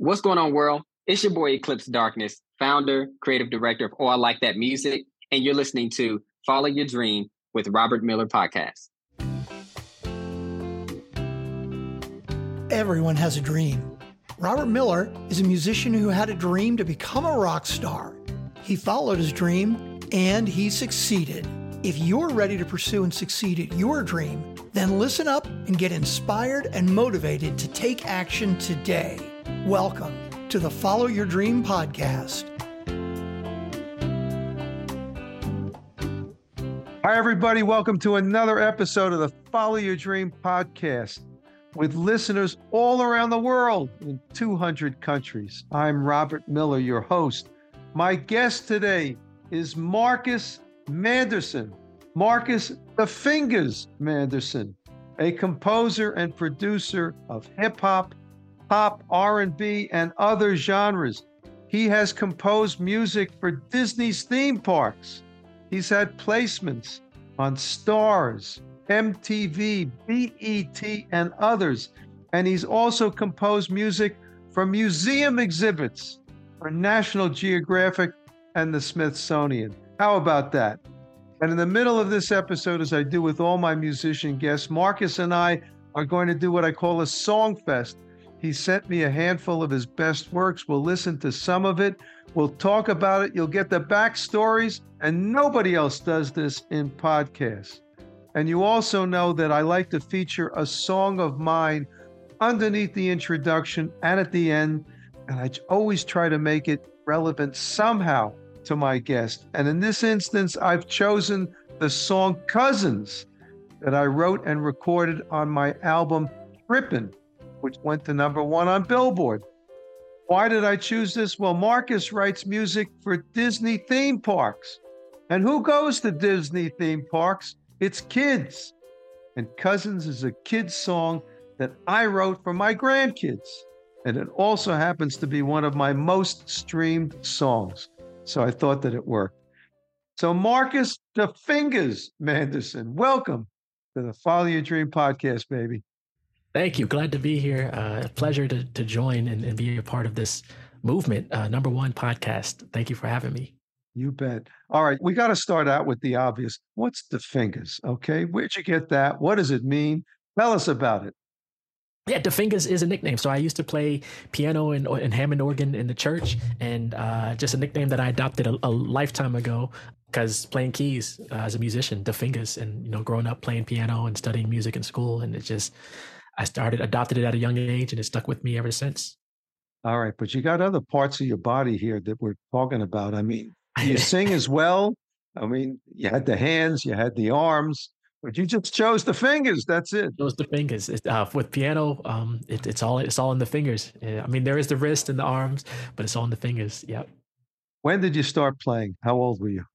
What's going on, world? It's your boy Eclipse Darkness, founder, creative director of Oh, I Like That Music, and you're listening to Follow Your Dream with Robert Miller Podcast. Everyone has a dream. Robert Miller is a musician who had a dream to become a rock star. He followed his dream and he succeeded. If you're ready to pursue and succeed at your dream, then listen up and get inspired and motivated to take action today. Welcome to the Follow Your Dream podcast. Hi, everybody. Welcome to another episode of the Follow Your Dream podcast with listeners all around the world in 200 countries. I'm Robert Miller, your host. My guest today is Marcus Manderson. Marcus "The Fingers" Manderson, a composer and producer of hip-hop, pop, R&B, and other genres. He has composed music for Disney's theme parks. He's had placements on Starz, MTV, BET, and others. And he's also composed music for museum exhibits for National Geographic and the Smithsonian. How about that? And in the middle of this episode, as I do with all my musician guests, Marcus and I are going to do what I call a song fest. He sent me a handful of his best works. We'll listen to some of it. We'll talk about it. You'll get the backstories, and nobody else does this in podcasts. And you also know that I like to feature a song of mine underneath the introduction and at the end, and I always try to make it relevant somehow to my guest. And in this instance, I've chosen the song Cousins that I wrote and recorded on my album Trippin', which went to #1 on Billboard. Why did I choose this? Well, Marcus writes music for Disney theme parks. And who goes to Disney theme parks? It's kids. And Cousins is a kid's song that I wrote for my grandkids. And it also happens to be one of my most streamed songs. So I thought that it worked. So Marcus "The Fingers" Manderson, welcome to the Follow Your Dream podcast, baby. Thank you. Glad to be here. A pleasure to join and be a part of this movement, #1 podcast. Thank you for having me. You bet. All right. We got to start out with the obvious. What's "The Fingers"? Okay. Where'd you get that? What does it mean? Tell us about it. Yeah, "The Fingers" is a nickname. So I used to play piano and Hammond organ in the church, and just a nickname that I adopted a lifetime ago because playing keys as a musician, "The Fingers," and growing up playing piano and studying music in school, and I adopted it at a young age, and it stuck with me ever since. All right, but you got other parts of your body here that we're talking about. I mean, you sing as well. I mean, you had the hands, you had the arms. But you just chose the fingers. That's it. Chose the fingers. With piano, it's all in the fingers. I mean, there is the wrist and the arms, but it's all in the fingers. Yep. When did you start playing? How old were you?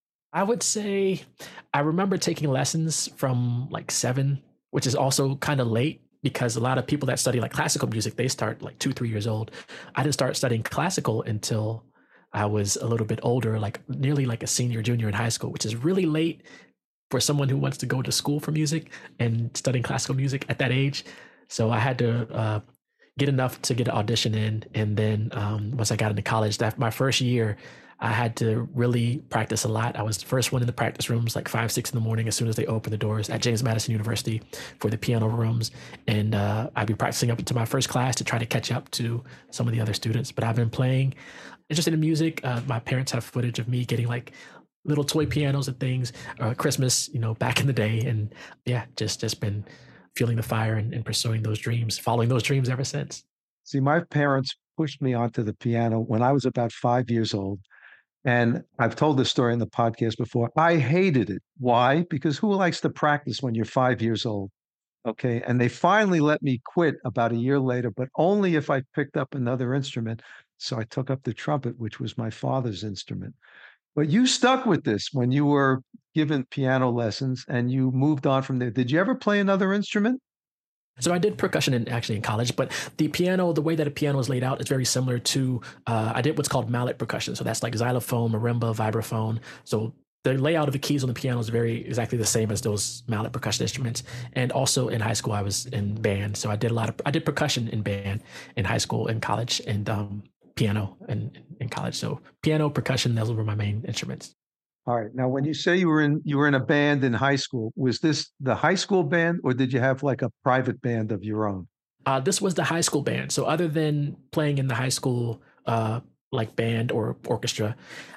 I would say I remember taking lessons from like 7, which is also kind of late because a lot of people that study like classical music, they start like 2, 3 years old. I didn't start studying classical until I was a little bit older, like nearly like a senior, junior in high school, which is really late for someone who wants to go to school for music and studying classical music at that age. So I had to get enough to get an audition in. And then once I got into college, my first year, I had to really practice a lot. I was the first one in the practice rooms, like 5, 6 in the morning, as soon as they opened the doors at James Madison University for the piano rooms. And I'd be practicing up into my first class to try to catch up to some of the other students. But I've been playing, interested in music. My parents have footage of me getting like little toy pianos and things, Christmas, back in the day. And yeah, just been feeling the fire and pursuing those dreams, following those dreams ever since. See, my parents pushed me onto the piano when I was about 5 years old. And I've told this story in the podcast before. I hated it. Why? Because who likes to practice when you're 5 years old? Okay. And they finally let me quit about a year later, but only if I picked up another instrument. So I took up the trumpet, which was my father's instrument. But you stuck with this when you were given piano lessons and you moved on from there. Did you ever play another instrument? So I did percussion in college, but the piano, the way that a piano is laid out is very similar to, I did what's called mallet percussion. So that's like xylophone, marimba, vibraphone. So the layout of the keys on the piano is very exactly the same as those mallet percussion instruments. And also in high school, I was in band. So I did percussion in band in high school and college, and piano in college. So piano, percussion, those were my main instruments. All right. Now, when you say you were in a band in high school, was this the high school band, or did you have like a private band of your own? This was the high school band. So other than playing in the high school like band or orchestra,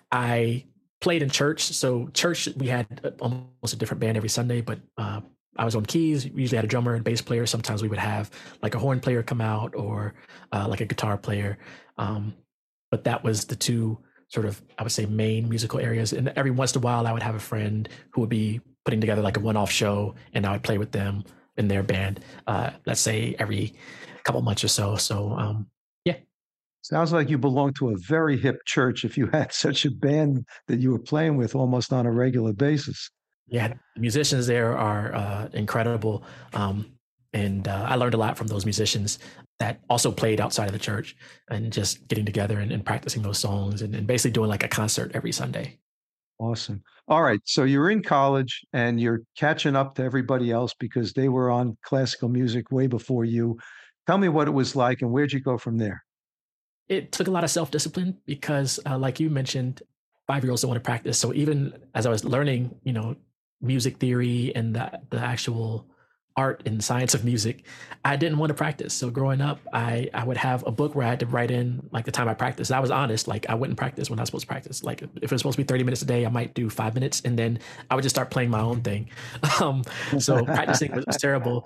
I played in church. So church, we had almost a different band every Sunday, but I was on keys. We usually had a drummer and bass player. Sometimes we would have like a horn player come out, or like a guitar player. But that was the two sort of, I would say, main musical areas. And every once in a while, I would have a friend who would be putting together like a one-off show, and I would play with them in their band, let's say every couple months or so. So, yeah. Sounds like you belong to a very hip church if you had such a band that you were playing with almost on a regular basis. Yeah, the musicians there are incredible. And I learned a lot from those musicians that also played outside of the church, and just getting together and practicing those songs, and basically doing like a concert every Sunday. Awesome. All right. So you're in college and you're catching up to everybody else because they were on classical music way before you. Tell me what it was like, and where'd you go from there? It took a lot of self-discipline because, like you mentioned, 5-year-olds don't want to practice. So even as I was learning, music theory and the actual art and science of music, I didn't want to practice. So growing up, I would have a book where I had to write in like the time I practiced. I was honest, like I wouldn't practice when I was supposed to practice. Like if it was supposed to be 30 minutes a day, I might do 5 minutes, and then I would just start playing my own thing. So practicing was terrible.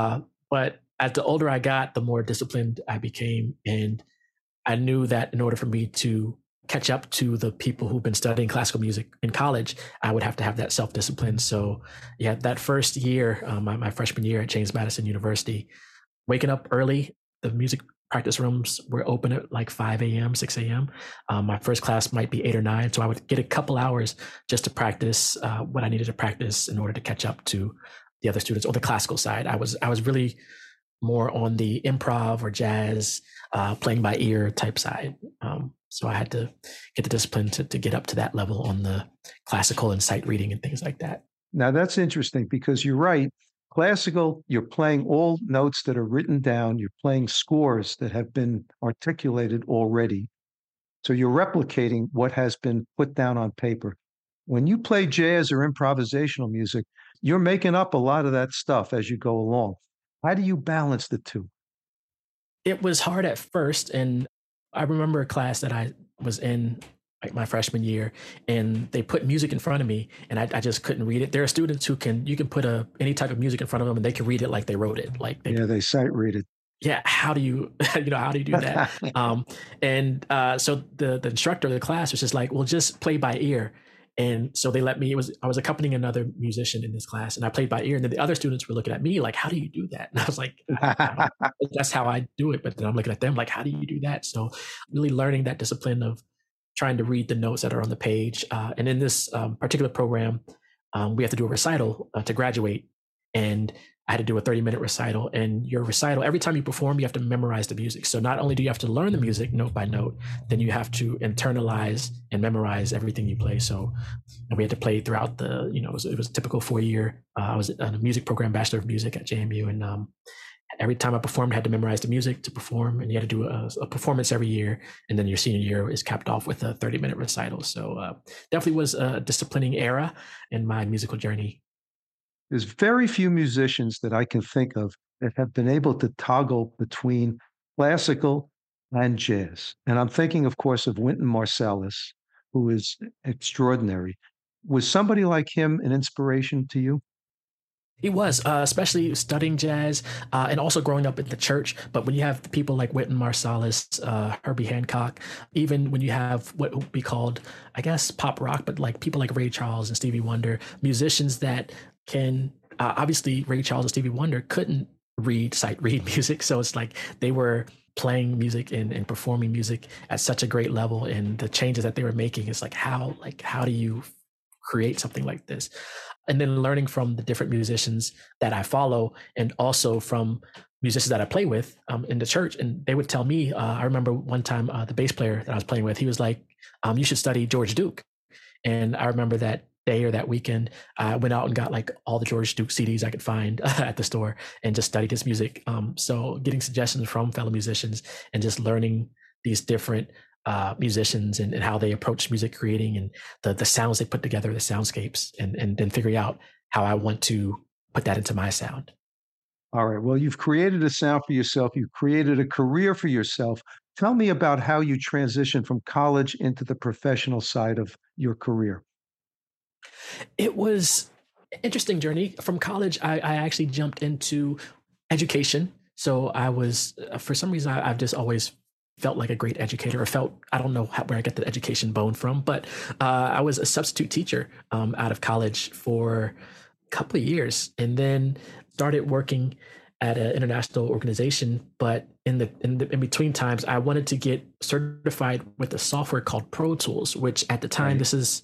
But as the older I got, the more disciplined I became. And I knew that in order for me to catch up to the people who've been studying classical music in college, I would have to have that self-discipline. So yeah, that first year, my freshman year at James Madison University, waking up early, the music practice rooms were open at like 5 a.m., 6 a.m. My first class might be 8 or 9. So I would get a couple hours just to practice what I needed to practice in order to catch up to the other students on the classical side. I was really more on the improv or jazz, playing by ear type side. So I had to get the discipline to get up to that level on the classical and sight reading and things like that. Now that's interesting because you're right. Classical, you're playing all notes that are written down. You're playing scores that have been articulated already. So you're replicating what has been put down on paper. When you play jazz or improvisational music, you're making up a lot of that stuff as you go along. How do you balance the two? It was hard at first. And I remember a class that I was in like my freshman year, and they put music in front of me, and I just couldn't read it. There are students who you can put any type of music in front of them, and they can read it like they wrote it. Like they sight read it. Yeah. How do you, how do you do that? So the instructor of the class was just like, well, just play by ear. And so they let me, I was accompanying another musician in this class, and I played by ear. And then the other students were looking at me like, how do you do that? And I was like, that's how I do it. But then I'm looking at them like, how do you do that? So really learning that discipline of trying to read the notes that are on the page. And in this particular program, we have to do a recital to graduate. And I had to do a 30-minute recital, and your recital, every time you perform, you have to memorize the music. So not only do you have to learn the music note by note, then you have to internalize and memorize everything you play. So we had to play throughout it was a typical 4-year. I was in a music program, Bachelor of Music at JMU. And every time I performed, I had to memorize the music to perform, and you had to do a performance every year. And then your senior year is capped off with a 30-minute recital. So definitely was a disciplining era in my musical journey. There's very few musicians that I can think of that have been able to toggle between classical and jazz. And I'm thinking, of course, of Wynton Marsalis, who is extraordinary. Was somebody like him an inspiration to you? He was, especially studying jazz and also growing up in the church. But when you have people like Wynton Marsalis, Herbie Hancock, even when you have what would be called, I guess, pop rock, but like people like Ray Charles and Stevie Wonder, musicians that can obviously Ray Charles and Stevie Wonder couldn't sight read music. So it's like they were playing music and performing music at such a great level, and the changes that they were making is like how do you create something like this? And then learning from the different musicians that I follow, and also from musicians that I play with in the church. And they would tell me, I remember one time the bass player that I was playing with, he was like, you should study George Duke. And I remember that day or that weekend, I went out and got like all the George Duke CDs I could find at the store and just studied his music. So getting suggestions from fellow musicians and just learning these different musicians and how they approach music creating and the sounds they put together, the soundscapes, and then figuring out how I want to put that into my sound. All right. Well, you've created a sound for yourself. You've created a career for yourself. Tell me about how you transitioned from college into the professional side of your career. It was an interesting journey. From college, I actually jumped into education. So I was, for some reason, I've just always felt like a great educator, or I don't know where I get the education bone from, but I was a substitute teacher out of college for a couple of years, and then started working at an international organization. But in between times, I wanted to get certified with a software called Pro Tools, which at the time, this is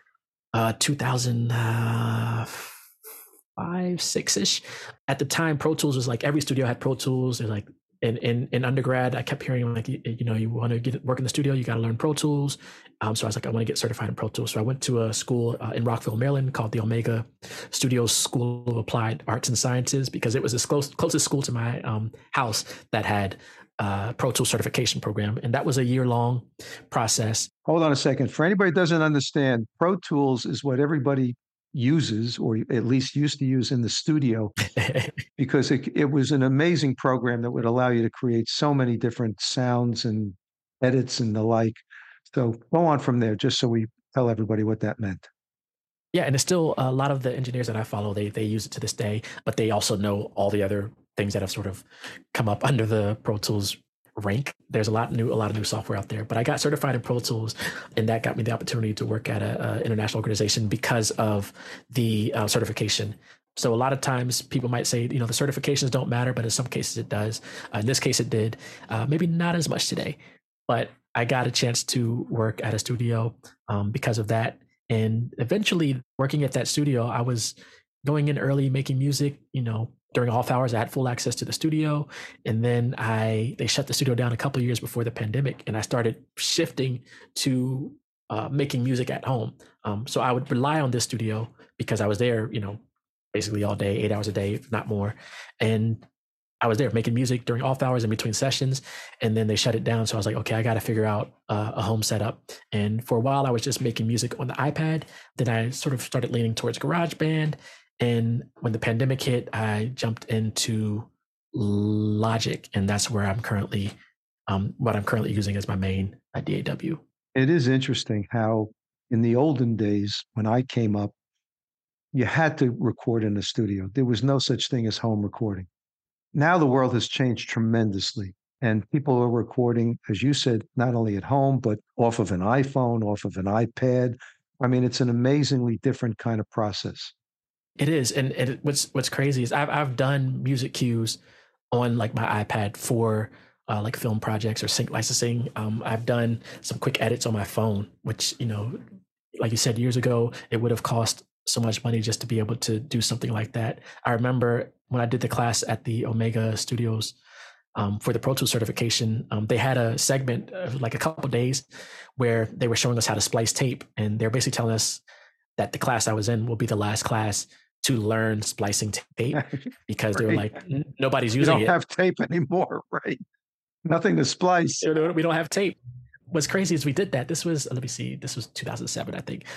2005, 6-ish. At the time, Pro Tools was like every studio had Pro Tools. And like in undergrad, I kept hearing like, you want to work in the studio, you got to learn Pro Tools. So I was like, I want to get certified in Pro Tools. So I went to a school in Rockville, Maryland called the Omega Studios School of Applied Arts and Sciences, because it was the closest school to my house that had Pro Tools certification program. And that was a year-long process. Hold on a second. For anybody who doesn't understand, Pro Tools is what everybody uses, or at least used to use in the studio, because it was an amazing program that would allow you to create so many different sounds and edits and the like. So go on from there, just so we tell everybody what that meant. Yeah, and it's still a lot of the engineers that I follow, they use it to this day, but they also know all the other things that have sort of come up under the Pro Tools rank. There's a lot of new software out there, but I got certified in Pro Tools, and that got me the opportunity to work at an international organization because of the certification. So a lot of times people might say, the certifications don't matter, but in some cases it does. In this case, it did. Maybe not as much today, but I got a chance to work at a studio because of that. And eventually working at that studio, I was going in early, making music, during off hours. I had full access to the studio. And then they shut the studio down a couple of years before the pandemic. And I started shifting to making music at home. So I would rely on this studio because I was there, basically all day, 8 hours a day, if not more. And I was there making music during off hours in between sessions, and then they shut it down. So I was like, okay, I got to figure out a home setup. And for a while, I was just making music on the iPad. Then I sort of started leaning towards GarageBand. And when the pandemic hit, I jumped into Logic, and that's where I'm currently, what I'm currently using as my main DAW. It is interesting how in the olden days, when I came up, you had to record in a studio. There was no such thing as home recording. Now the world has changed tremendously, and people are recording, as you said, not only at home, but off of an iPhone, off of an iPad. I mean, it's an amazingly different kind of process. It is. And what's crazy is I've done music cues on like my iPad for like film projects or sync licensing. I've done some quick edits on my phone, which, like you said, years ago, it would have cost so much money just to be able to do something like that. I remember when I did the class at the Omega Studios for the Pro Tools certification, they had a segment of like a couple of days where they were showing us how to splice tape. And they're basically telling us that the class I was in will be the last class to learn splicing tape, because they were like, nobody's using it. We don't have tape anymore, right? Nothing to splice. We don't have tape. What's crazy is we did that. This was 2007, I think.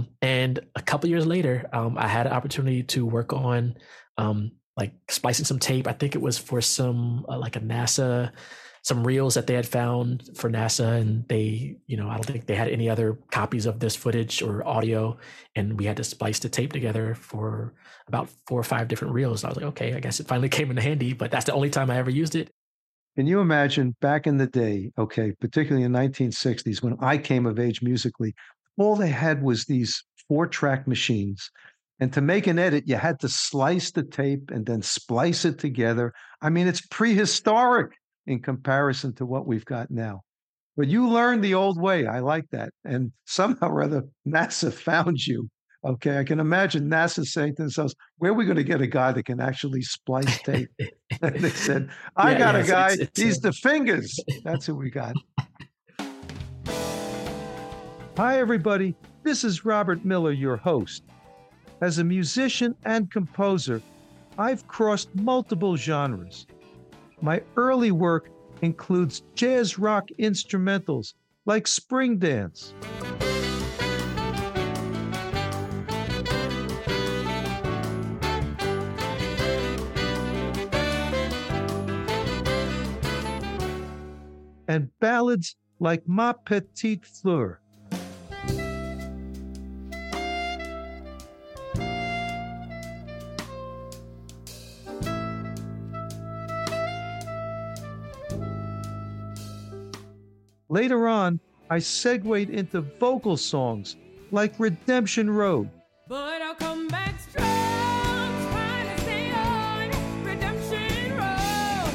And a couple years later, I had an opportunity to work on like splicing some tape. I think it was for some like a NASA, some reels that they had found for NASA, and they, I don't think they had any other copies of this footage or audio, and we had to splice the tape together for about 4 or 5 different reels. I was like, okay, I guess it finally came in handy, but that's the only time I ever used it. Can you imagine back in the day, okay, particularly in the 1960s, when I came of age musically, all they had was these 4-track machines. And to make an edit, you had to slice the tape and then splice it together. I mean, it's prehistoric in comparison to what we've got now. But you learned the old way. I like that. And somehow or other, NASA found you. Okay, I can imagine NASA saying to themselves, where are we going to get a guy that can actually splice tape? And they said, I got a guy. He's the Fingers. That's who we got. Hi, everybody. This is Robert Miller, your host. As a musician and composer, I've crossed multiple genres. My early work includes jazz rock instrumentals like Spring Dance. And ballads like Ma Petite Fleur. Later on, I segued into vocal songs like Redemption Road. But I'll come back strong, trying to stay on Redemption Road.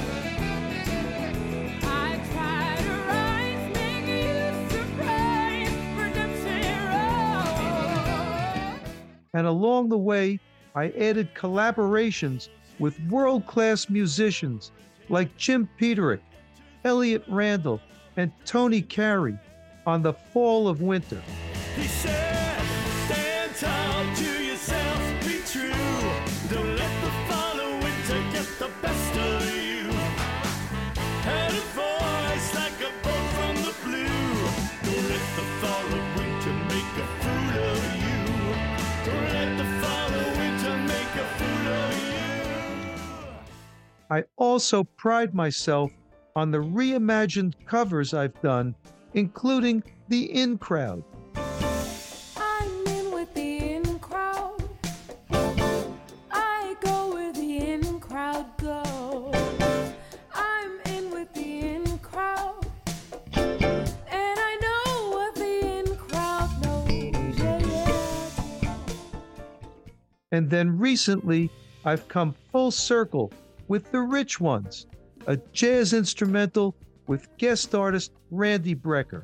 I try to rise, make you surprise, Redemption Road. And along the way, I added collaborations with world-class musicians like Jim Peterick, Elliott Randall, and Tony Carey on The Fall of Winter. He said, stand tall to yourself, be true. Don't let the fall of winter get the best of you. Had a voice like a bolt from the blue. Don't let the fall of winter make a fool of you. Don't let the fall of winter make a fool of you. I also pride myself on the reimagined covers I've done, including The In Crowd. I'm in with the in crowd. I go where the in crowd goes. I'm in with the in crowd. And I know what the in crowd knows. Yeah. And then recently, I've come full circle with The Rich Ones, a jazz instrumental with guest artist Randy Brecker.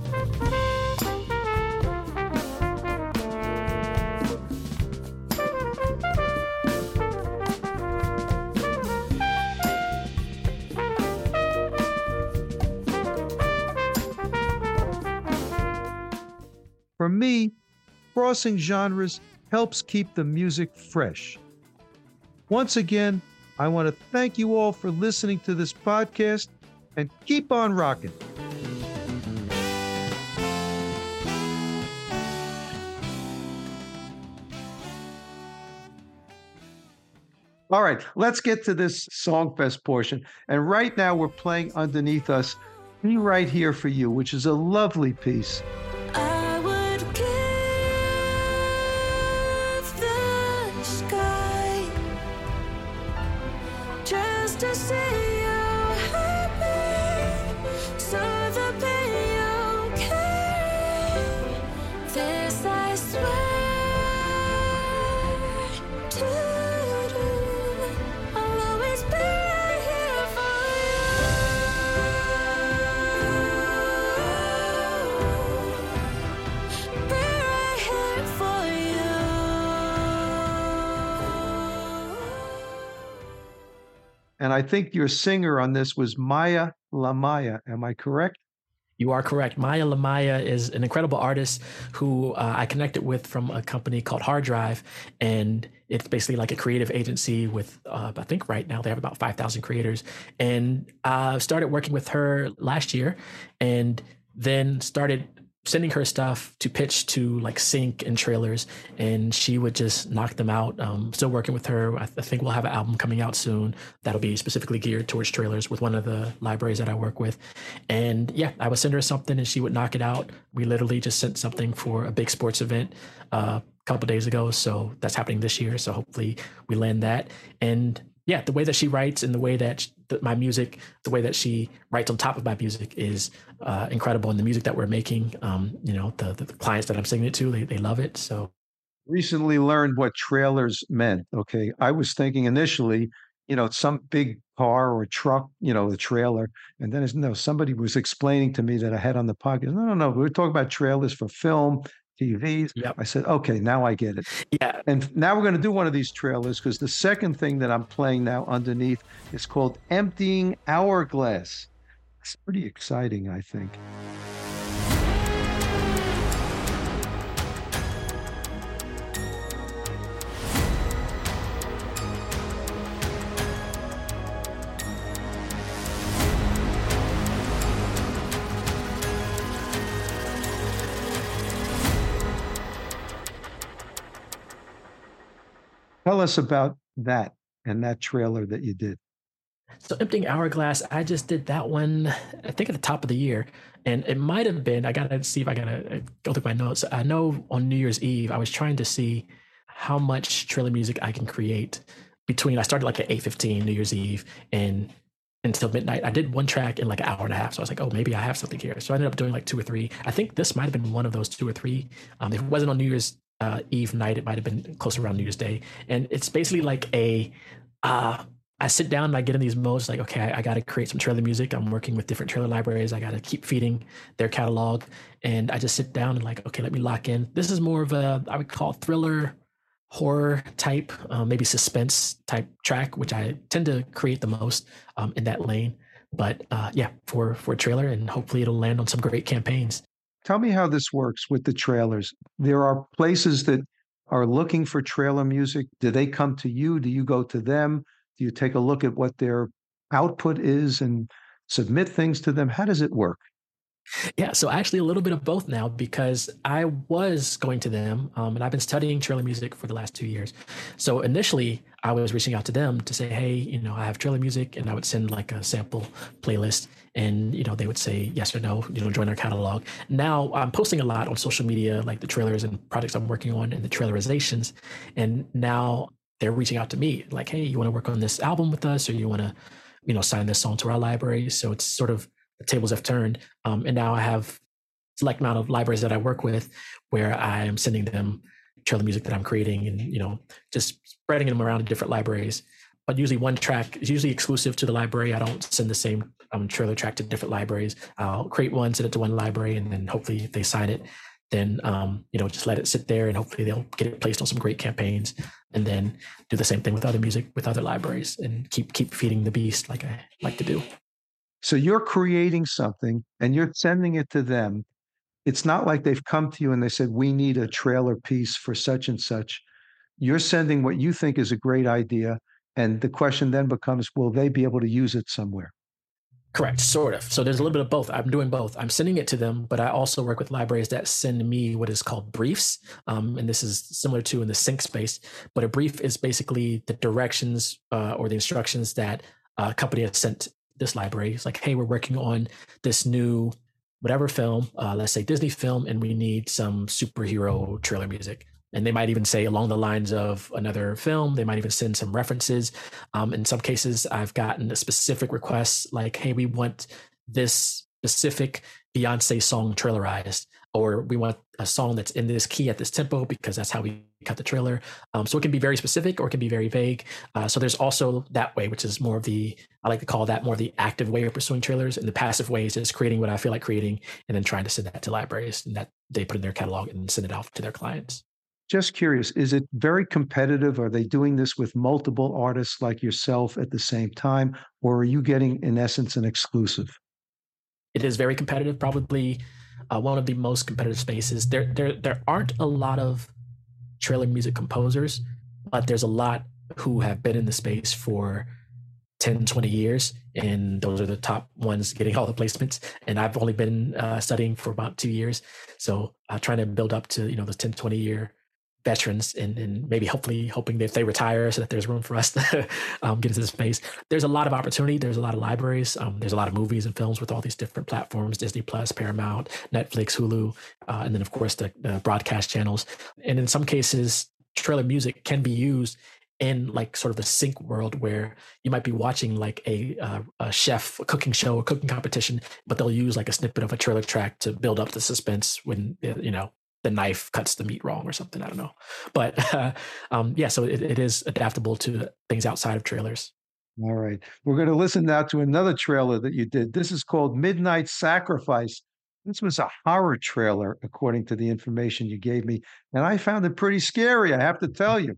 For me, crossing genres helps keep the music fresh. Once again, I want to thank you all for listening to this podcast and keep on rocking. All right, let's get to this Songfest portion. And right now we're playing underneath us, Be Right Here for You, which is a lovely piece. I would give the sky just to see you happy, so the pain you carry, this I swear to do. I'll always be right here for you. Be right here for you. And I think your singer on this was Maya Lamaya. Am I correct? You are correct. Maya Lamaya is an incredible artist who I connected with from a company called Hard Drive. And it's basically like a creative agency with, I think right now they have about 5,000 creators. And I started working with her last year and then started sending her stuff to pitch to like Sync and Trailers, and she would just knock them out. Still working with her. I think we'll have an album coming out soon that'll be specifically geared towards Trailers with one of the libraries that I work with. And yeah, I would send her something and she would knock it out. We literally just sent something for a big sports event a couple days ago. So that's happening this year. So hopefully we land that. And yeah, the way that she writes and the way that my music, the way that she writes on top of my music is incredible. And the music that we're making, the clients that I'm singing it to, they love it. So recently learned what trailers meant. Okay. I was thinking initially, some big car or truck, the trailer. And then somebody was explaining to me that I had on the podcast. No. We were talking about trailers for film, TVs. Yep. I said, okay, now I get it. Yeah. And now we're going to do one of these trailers because the second thing that I'm playing now underneath is called Emptying Hourglass. It's pretty exciting, I think. Tell us about that and that trailer that you did. So Emptying Hourglass, I just did that one, I think at the top of the year. And it might have been, I gotta see if I gotta go through my notes. I know on New Year's Eve, I was trying to see how much trailer music I can create between, I started like at 8:15 New Year's Eve and until midnight. I did one track in like an hour and a half. So I was like, oh, maybe I have something here. So I ended up doing like two or three. I think this might have been one of those two or three. If it wasn't on New Year's Eve night, it might have been close around New Year's Day. And it's basically like I sit down and I get in these modes like, okay, I got to create some trailer music. I'm working with different trailer libraries. I got to keep feeding their catalog. And I just sit down and like, okay, let me lock in. This is more of a, I would call thriller, horror type, maybe suspense type track, which I tend to create the most in that lane. But yeah, for a trailer, and hopefully it'll land on some great campaigns. Tell me how this works with the trailers. There are places that are looking for trailer music. Do they come to you? Do you go to them? Do you take a look at what their output is and submit things to them? How does it work? Yeah, so actually a little bit of both now, because I was going to them and I've been studying trailer music for the last 2 years. So initially I was reaching out to them to say, hey, I have trailer music, and I would send like a sample playlist, and they would say yes or no, join our catalog. Now I'm posting a lot on social media, like the trailers and projects I'm working on and the trailerizations. And now they're reaching out to me like, hey, you want to work on this album with us, or you want to, sign this song to our library. So it's sort of, the tables have turned. And now I have select amount of libraries that I work with where I am sending them trailer music that I'm creating, and, just spreading them around to different libraries. But usually one track is usually exclusive to the library. I don't send the same trailer track to different libraries. I'll create one, send it to one library, and then hopefully if they sign it, then just let it sit there, and hopefully they'll get it placed on some great campaigns, and then do the same thing with other music with other libraries, and keep feeding the beast like I like to do. So you're creating something and you're sending it to them. It's not like they've come to you and they said, we need a trailer piece for such and such. You're sending what you think is a great idea. And the question then becomes, will they be able to use it somewhere? Correct, sort of. So there's a little bit of both. I'm doing both. I'm sending it to them, but I also work with libraries that send me what is called briefs. And this is similar to in the sync space, but a brief is basically the directions or the instructions that a company has sent this library. It's like, hey, we're working on this new whatever film, let's say Disney film, and we need some superhero trailer music. And they might even say along the lines of another film. They might even send some references. In some cases, I've gotten a specific request like, hey, we want this specific Beyonce song trailerized, or we want a song that's in this key at this tempo because that's how we cut the trailer. So it can be very specific or it can be very vague. So there's also that way, which is more of the, I like to call that more the active way of pursuing trailers. And the passive way is just creating what I feel like creating and then trying to send that to libraries and that they put in their catalog and send it out to their clients. Just curious, is it very competitive? Are they doing this with multiple artists like yourself at the same time? Or are you getting, in essence, an exclusive? It is very competitive, probably one of the most competitive spaces. There aren't a lot of trailer music composers, but there's a lot who have been in the space for 10, 20 years, and those are the top ones getting all the placements. And I've only been studying for about 2 years. So trying to build up to, those 10, 20 year veterans and maybe hopefully hoping that if they retire so that there's room for us to get into the space. There's a lot of opportunity. There's a lot of libraries. There's a lot of movies and films with all these different platforms, Disney Plus, Paramount, Netflix, Hulu, and then of course the broadcast channels. And in some cases, trailer music can be used in like sort of the sync world where you might be watching like a chef, a cooking show, a cooking competition, but they'll use like a snippet of a trailer track to build up the suspense when, the knife cuts the meat wrong or something. I don't know. But yeah, so it is adaptable to things outside of trailers. All right. We're going to listen now to another trailer that you did. This is called Midnight Sacrifice. This was a horror trailer, according to the information you gave me. And I found it pretty scary, I have to tell you.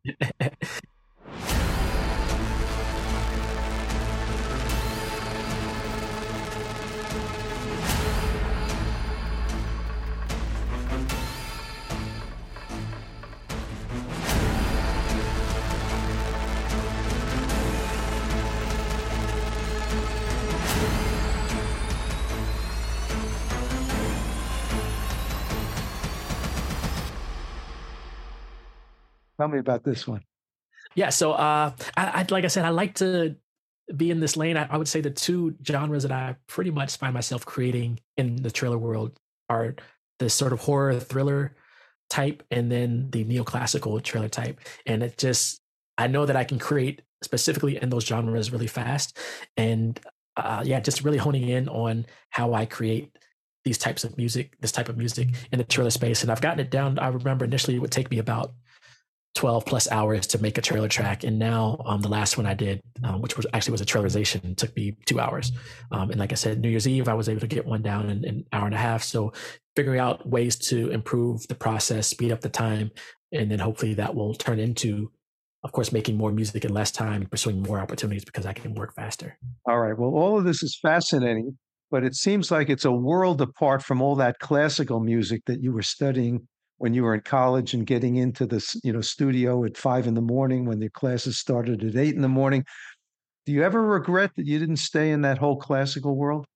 Tell me about this one. Yeah. So I like I said, I like to be in this lane. I would say the two genres that I pretty much find myself creating in the trailer world are the sort of horror thriller type and then the neoclassical trailer type. And it just, I know that I can create specifically in those genres really fast. And just really honing in on how I create this type of music in the trailer space. And I've gotten it down. I remember initially it would take me about 12 plus hours to make a trailer track. And now the last one I did, which was a trailerization, took me 2 hours. And like I said, New Year's Eve, I was able to get one down in an hour and a half. So figuring out ways to improve the process, speed up the time, and then hopefully that will turn into, of course, making more music in less time and pursuing more opportunities because I can work faster. All right. Well, all of this is fascinating, but it seems like it's a world apart from all that classical music that you were studying when you were in college and getting into the studio at 5 a.m. when the classes started at 8 a.m. Do you ever regret that you didn't stay in that whole classical world?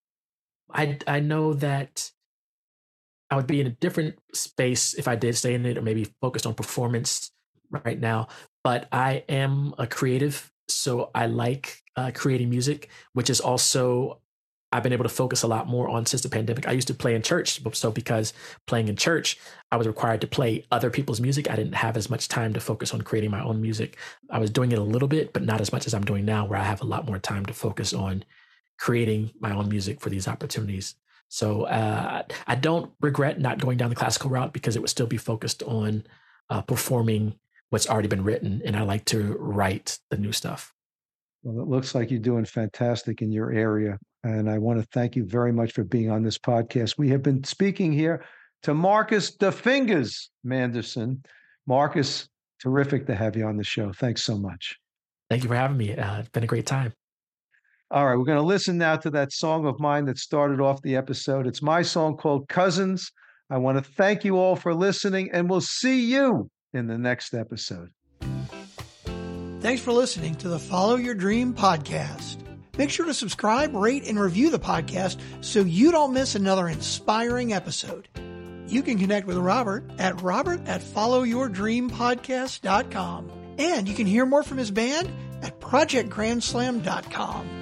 I know that I would be in a different space if I did stay in it, or maybe focused on performance right now. But I am a creative, so I like creating music, which is also, I've been able to focus a lot more on since the pandemic. I used to play in church. So because playing in church, I was required to play other people's music. I didn't have as much time to focus on creating my own music. I was doing it a little bit, but not as much as I'm doing now, where I have a lot more time to focus on creating my own music for these opportunities. So I don't regret not going down the classical route because it would still be focused on performing what's already been written. And I like to write the new stuff. Well, it looks like you're doing fantastic in your area. And I want to thank you very much for being on this podcast. We have been speaking here to Marcus "Da Fingers" Manderson. Marcus, terrific to have you on the show. Thanks so much. Thank you for having me. It's been a great time. All right, we're going to listen now to that song of mine that started off the episode. It's my song called Cousins. I want to thank you all for listening, and we'll see you in the next episode. Thanks for listening to the Follow Your Dream podcast. Make sure to subscribe, rate, and review the podcast so you don't miss another inspiring episode. You can connect with Robert at followyourdreampodcast.com. And you can hear more from his band at projectgrandslam.com.